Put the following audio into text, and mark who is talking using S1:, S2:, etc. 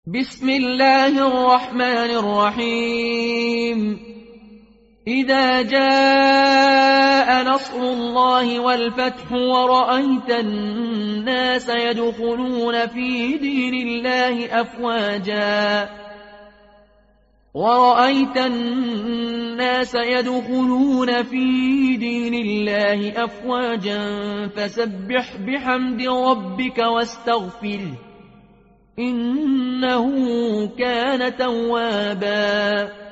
S1: بسم الله الرحمن الرحيم. إذا جاء نصر الله والفتح ورأيت الناس يدخلون في دين الله أفواجا فسبح بحمد ربك واستغفره إنه كان توابا.